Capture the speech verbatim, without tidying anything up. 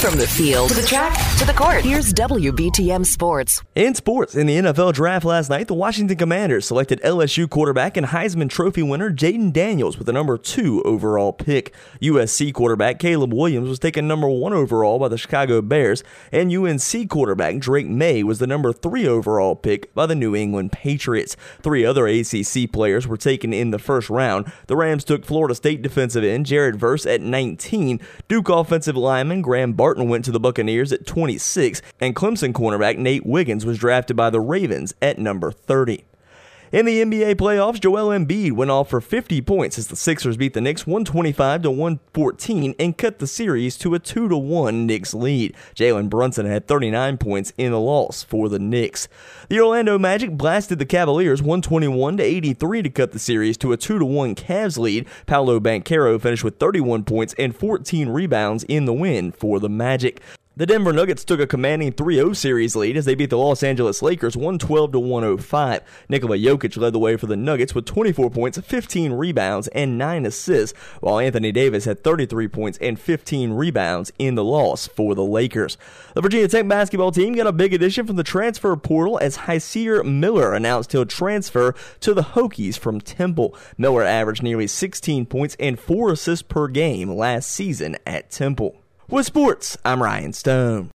From the field to the track to the court, here's W B T M Sports. In sports, in the N F L draft last night, the Washington Commanders selected L S U quarterback and Heisman Trophy winner Jayden Daniels with the number two overall pick. U S C quarterback Caleb Williams was taken number one overall by the Chicago Bears, and U N C quarterback Drake May was the number three overall pick by the New England Patriots. Three other A C C players were taken in the first round. The Rams took Florida State defensive end Jared Verse at nineteen. Duke offensive lineman Graham Barton went to the Buccaneers at twenty-six, and Clemson cornerback Nate Wiggins was drafted by the Ravens at number thirty. In the N B A playoffs, Joel Embiid went off for fifty points as the Sixers beat the Knicks one twenty-five to one fourteen and cut the series to a two to one Knicks lead. Jalen Brunson had thirty-nine points in the loss for the Knicks. The Orlando Magic blasted the Cavaliers one twenty-one to eighty-three to cut the series to a two to one Cavs lead. Paolo Banchero finished with thirty-one points and fourteen rebounds in the win for the Magic. The Denver Nuggets took a commanding three oh series lead as they beat the Los Angeles Lakers one twelve to one oh five. Nikola Jokic led the way for the Nuggets with twenty-four points, fifteen rebounds, and nine assists, while Anthony Davis had thirty-three points and fifteen rebounds in the loss for the Lakers. The Virginia Tech basketball team got a big addition from the transfer portal as Hysier Miller announced he'll transfer to the Hokies from Temple. Miller averaged nearly sixteen points and four assists per game last season at Temple. With sports, I'm Ryan Stone.